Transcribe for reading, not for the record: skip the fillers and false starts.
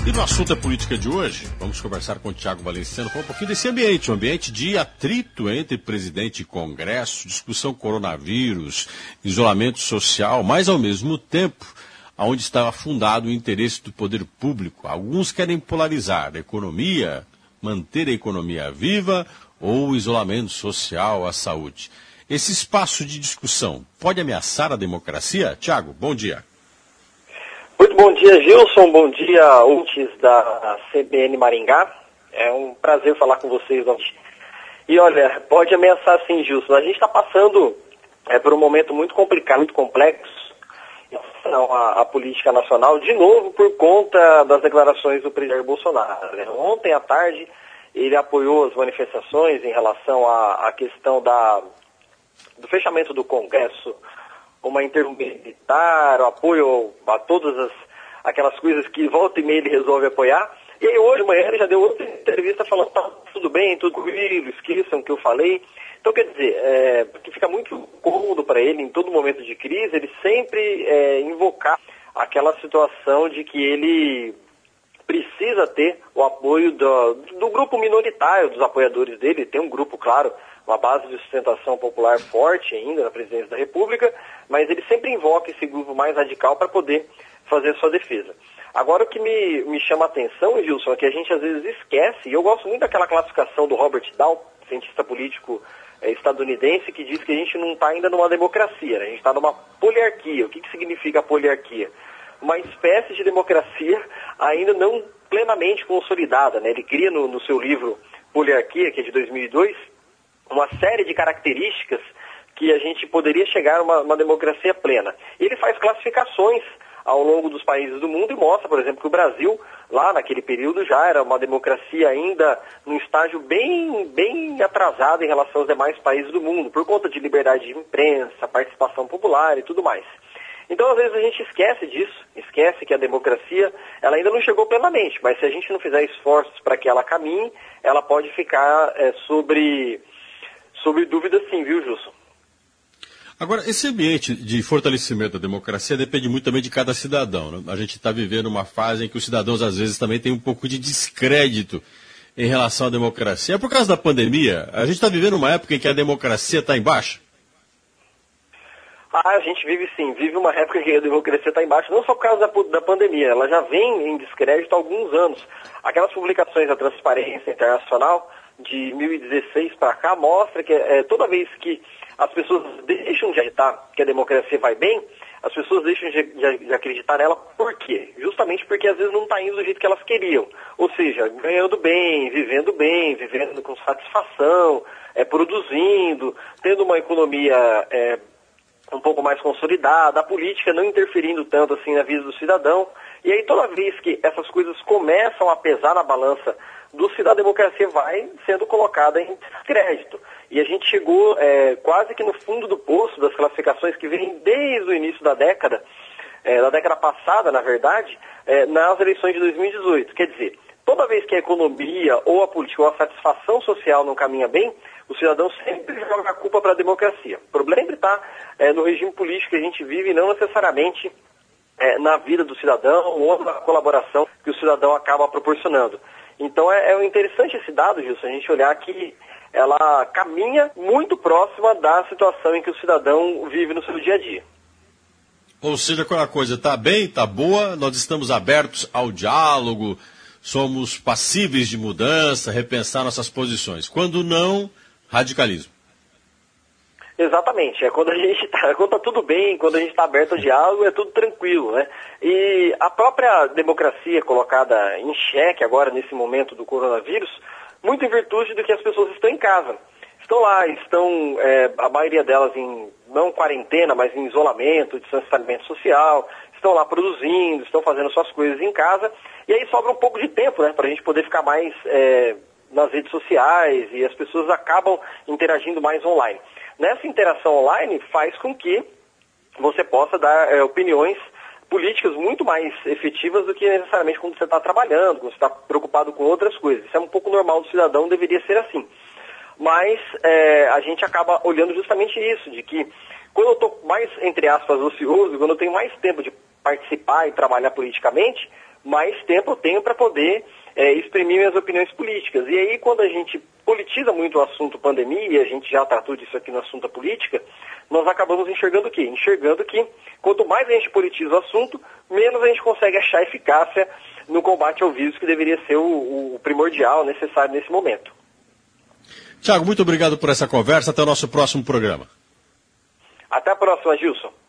E no assunto é política de hoje, vamos conversar com o Tiago Valenciano, falar um pouquinho desse ambiente, um ambiente de atrito entre presidente e Congresso, discussão coronavírus, isolamento social, mas ao mesmo tempo, onde estava fundado o interesse do poder público. Alguns querem polarizar a economia, manter a economia viva ou o isolamento social, a saúde. Esse espaço de discussão pode ameaçar a democracia? Tiago, bom dia. Muito bom dia, Gilson. Bom dia, ouvintes da CBN Maringá. É um prazer falar com vocês hoje. E olha, pode ameaçar sim, Gilson. A gente está passando por um momento muito complicado, muito complexo, a política nacional, de novo por conta das declarações do presidente Bolsonaro. Ontem à tarde, ele apoiou as manifestações em relação à questão do fechamento do Congresso, uma intervenção militar, o apoio a todas aquelas coisas que volta e meia ele resolve apoiar. E aí hoje de manhã ele já deu outra entrevista falando que tá tudo bem, tudo tranquilo, esqueçam o que eu falei. Então quer dizer, porque fica muito cômodo para ele, em todo momento de crise, ele sempre invocar aquela situação de que ele precisa ter o apoio do grupo minoritário, dos apoiadores dele. Tem um grupo, claro, uma base de sustentação popular forte ainda na presidência da República, mas ele sempre invoca esse grupo mais radical para poder fazer sua defesa. Agora o que me chama a atenção, Gilson, é que a gente às vezes esquece, e eu gosto muito daquela classificação do Robert Dow, cientista político estadunidense, que diz que a gente não está ainda numa democracia, né? A gente está numa poliarquia. O que significa a poliarquia? Uma espécie de democracia ainda não plenamente consolidada, né? Ele cria no seu livro Poliarquia, que é de 2002, uma série de características que a gente poderia chegar a uma democracia plena. Ele faz classificações ao longo dos países do mundo e mostra, por exemplo, que o Brasil, lá naquele período, já era uma democracia ainda num estágio bem atrasado em relação aos demais países do mundo, por conta de liberdade de imprensa, participação popular e tudo mais. Então, às vezes, a gente esquece disso, esquece que a democracia ela ainda não chegou plenamente, mas se a gente não fizer esforços para que ela caminhe, ela pode ficar sobre dúvida sim, viu, Gilson? Agora, esse ambiente de fortalecimento da democracia depende muito também de cada cidadão, né? A gente está vivendo uma fase em que os cidadãos, às vezes, também têm um pouco de descrédito em relação à democracia. É por causa da pandemia? A gente está vivendo uma época em que a democracia está em baixa? A gente vive uma época em que a democracia está em baixa, não só por causa da pandemia, ela já vem em descrédito há alguns anos. Aquelas publicações da Transparência Internacional de 2016 para cá mostra que toda vez que as pessoas deixam de acreditar que a democracia vai bem, as pessoas deixam de acreditar nela. Por quê? Justamente porque às vezes não está indo do jeito que elas queriam. Ou seja, ganhando bem, vivendo com satisfação, produzindo, tendo uma economia um pouco mais consolidada, a política não interferindo tanto assim na vida do cidadão. E aí toda vez que essas coisas começam a pesar na balança do cidadão, a democracia vai sendo colocada em descrédito. E a gente chegou quase que no fundo do poço das classificações que vêm desde o início da década passada, na verdade, nas eleições de 2018. Quer dizer, toda vez que a economia ou a política ou a satisfação social não caminha bem, o cidadão sempre joga a culpa para a democracia. O problema sempre está no regime político que a gente vive e não necessariamente na vida do cidadão ou na colaboração que o cidadão acaba proporcionando. Então é interessante esse dado, Gilson, a gente olhar que ela caminha muito próxima da situação em que o cidadão vive no seu dia a dia. Ou seja, quando a coisa está bem, está boa, nós estamos abertos ao diálogo, somos passíveis de mudança, repensar nossas posições. Quando não, radicalismo. Exatamente, quando está tudo bem, quando a gente está aberto ao diálogo, é tudo tranquilo, né? E a própria democracia colocada em xeque agora, nesse momento do coronavírus, muito em virtude do que as pessoas estão em casa. Estão lá, a maioria delas não quarentena, mas em isolamento, distanciamento social, estão lá produzindo, estão fazendo suas coisas em casa, e aí sobra um pouco de tempo, né, para a gente poder ficar mais nas redes sociais, e as pessoas acabam interagindo mais online. Nessa interação online faz com que você possa dar opiniões políticas muito mais efetivas do que necessariamente quando você está trabalhando, quando você está preocupado com outras coisas. Isso é um pouco normal do cidadão, deveria ser assim. Mas a gente acaba olhando justamente isso, de que quando eu estou mais, entre aspas, ocioso, quando eu tenho mais tempo de participar e trabalhar politicamente, mais tempo eu tenho para poder exprimir minhas opiniões políticas. E aí, quando a gente politiza muito o assunto pandemia, e a gente já tratou disso aqui no assunto da política, nós acabamos enxergando o quê? Enxergando que quanto mais a gente politiza o assunto, menos a gente consegue achar eficácia no combate ao vírus, que deveria ser o primordial, necessário nesse momento. Tiago, muito obrigado por essa conversa. Até o nosso próximo programa. Até a próxima, Gilson.